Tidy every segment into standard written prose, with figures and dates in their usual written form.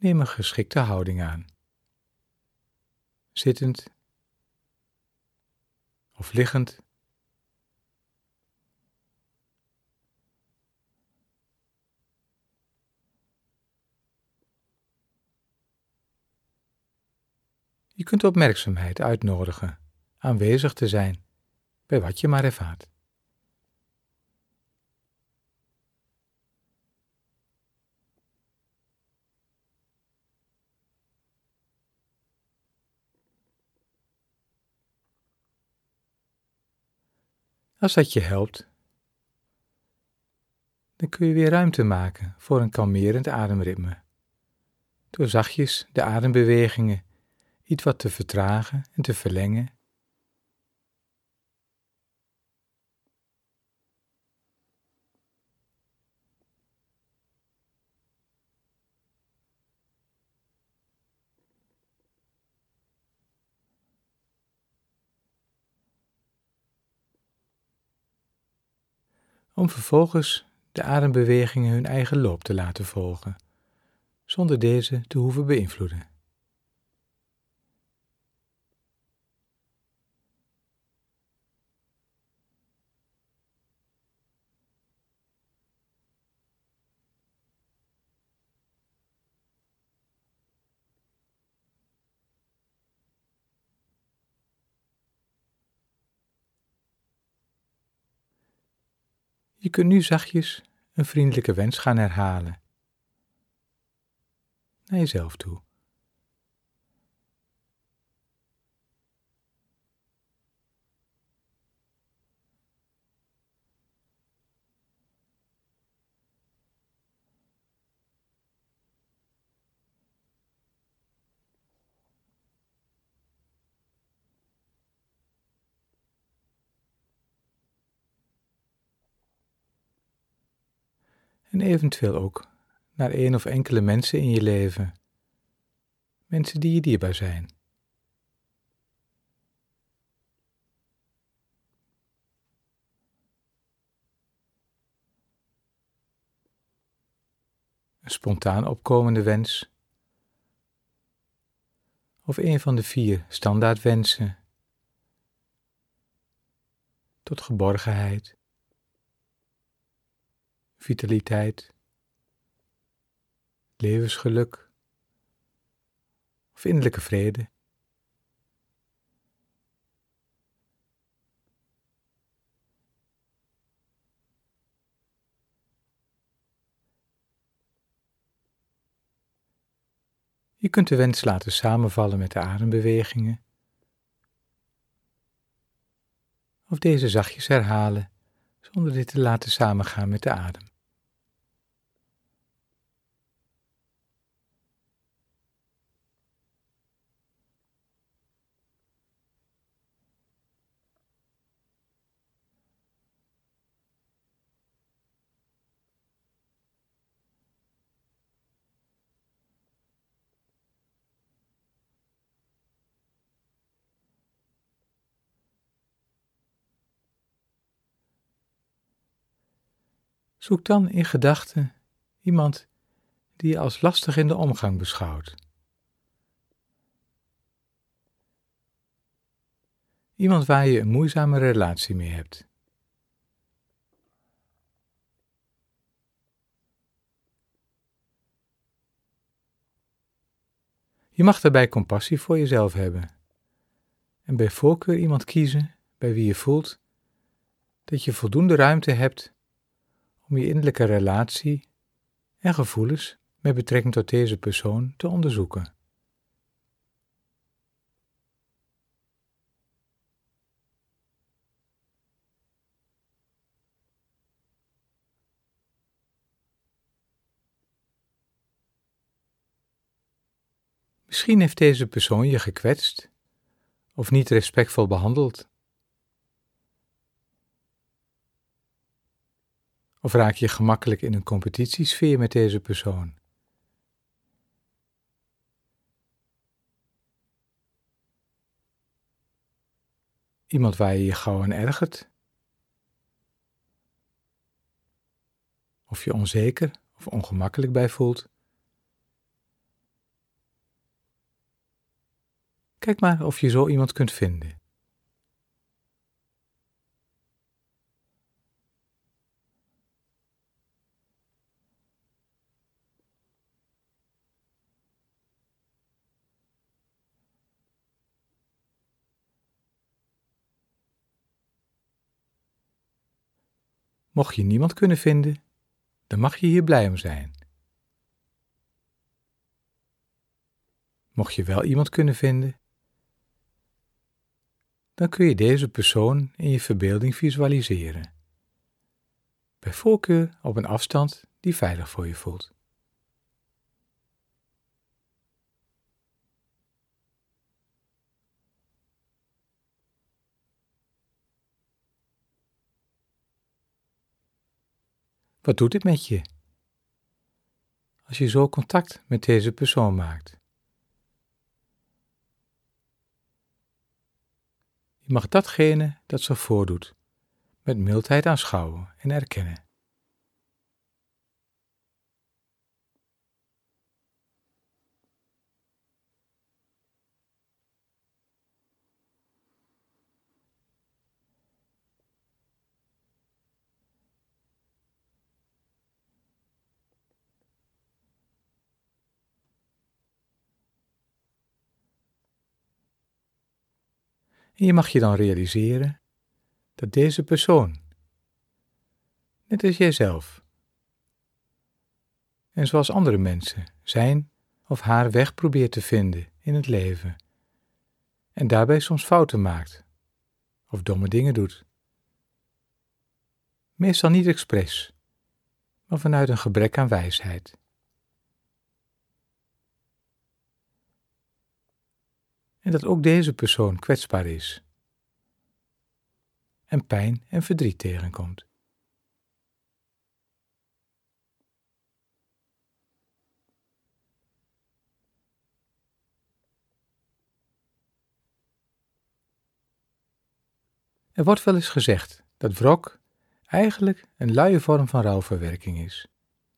Neem een geschikte houding aan. Zittend of liggend. Je kunt opmerkzaamheid uitnodigen, aanwezig te zijn bij wat je maar ervaart. Als dat je helpt, dan kun je weer ruimte maken voor een kalmerend ademritme, door zachtjes de adembewegingen iets wat te vertragen en te verlengen. Om vervolgens de adembewegingen hun eigen loop te laten volgen, zonder deze te hoeven beïnvloeden. Je kunt nu zachtjes een vriendelijke wens gaan herhalen naar jezelf toe. En eventueel ook naar één of enkele mensen in je leven, mensen die je dierbaar zijn. Een spontaan opkomende wens, of een van de 4 standaardwensen, tot geborgenheid, vitaliteit, levensgeluk of innerlijke vrede. Je kunt de wens laten samenvallen met de adembewegingen, of deze zachtjes herhalen zonder dit te laten samengaan met de adem. Zoek dan in gedachten iemand die je als lastig in de omgang beschouwt. Iemand waar je een moeizame relatie mee hebt. Je mag daarbij compassie voor jezelf hebben en bij voorkeur iemand kiezen bij wie je voelt dat je voldoende ruimte hebt om je innerlijke relatie en gevoelens met betrekking tot deze persoon te onderzoeken. Misschien heeft deze persoon je gekwetst of niet respectvol behandeld. Of raak je gemakkelijk in een competitiesfeer met deze persoon? Iemand waar je je gauw aan ergert? Of je onzeker of ongemakkelijk bij voelt? Kijk maar of je zo iemand kunt vinden. Mocht je niemand kunnen vinden, dan mag je hier blij om zijn. Mocht je wel iemand kunnen vinden, dan kun je deze persoon in je verbeelding visualiseren. Bij voorkeur op een afstand die veilig voor je voelt. Wat doet dit met je als je zo contact met deze persoon maakt? Je mag datgene dat zich voordoet met mildheid aanschouwen en erkennen. En je mag je dan realiseren dat deze persoon, net als jijzelf, en zoals andere mensen, zijn of haar weg probeert te vinden in het leven en daarbij soms fouten maakt of domme dingen doet. Meestal niet expres, maar vanuit een gebrek aan wijsheid. En dat ook deze persoon kwetsbaar is en pijn en verdriet tegenkomt. Er wordt wel eens gezegd dat wrok eigenlijk een luie vorm van rouwverwerking is.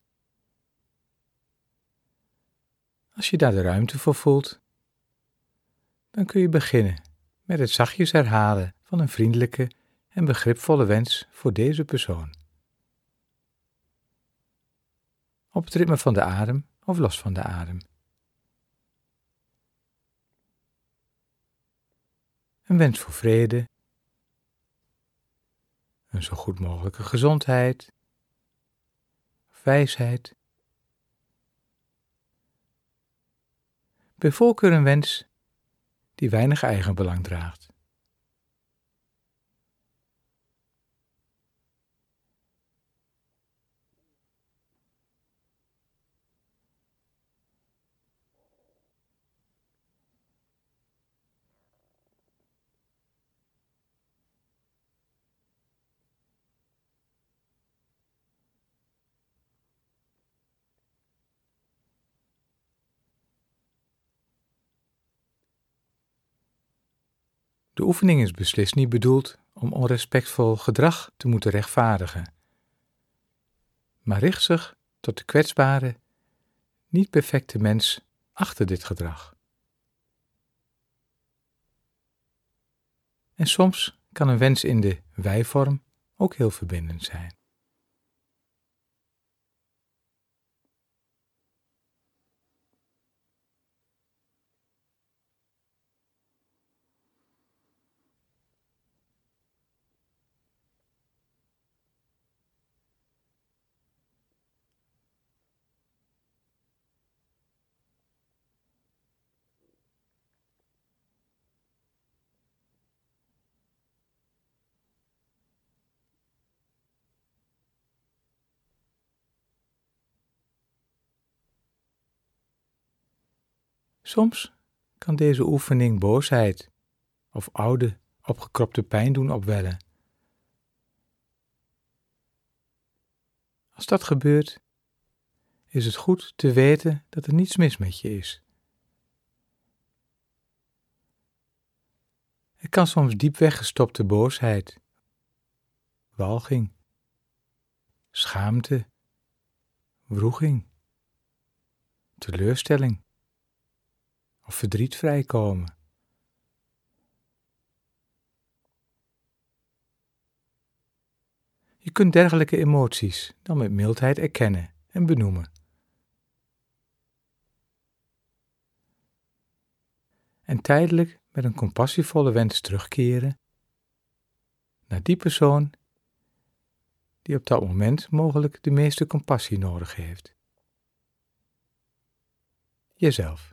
Als je daar de ruimte voor voelt, dan kun je beginnen met het zachtjes herhalen van een vriendelijke en begripvolle wens voor deze persoon. Op het ritme van de adem of los van de adem. Een wens voor vrede, een zo goed mogelijke gezondheid, wijsheid. Bij voorkeur een wens die weinig eigenbelang draagt. De oefening is beslist niet bedoeld om onrespectvol gedrag te moeten rechtvaardigen, maar richt zich tot de kwetsbare, niet perfecte mens achter dit gedrag. En soms kan een wens in de wij-vorm ook heel verbindend zijn. Soms kan deze oefening boosheid of oude, opgekropte pijn doen opwellen. Als dat gebeurt, is het goed te weten dat er niets mis met je is. Er kan soms diep weggestopte boosheid, walging, schaamte, wroeging, teleurstelling of verdriet vrijkomen Je kunt dergelijke emoties dan met mildheid erkennen en benoemen. En tijdelijk met een compassievolle wens terugkeren naar die persoon die op dat moment mogelijk de meeste compassie nodig heeft. Jezelf.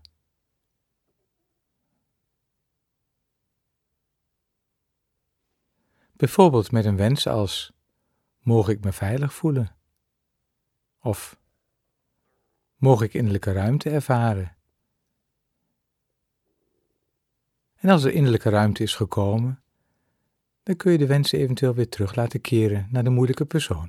Bijvoorbeeld met een wens als: mogen ik me veilig voelen? Of: mogen ik innerlijke ruimte ervaren? En als er innerlijke ruimte is gekomen, dan kun je de wens eventueel weer terug laten keren naar de moeilijke persoon.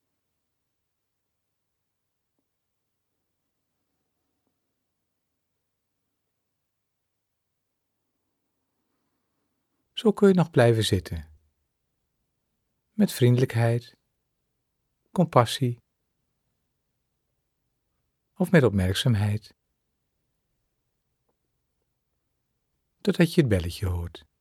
Zo kun je nog blijven zitten. Met vriendelijkheid, compassie of met opmerkzaamheid. Totdat je het belletje hoort.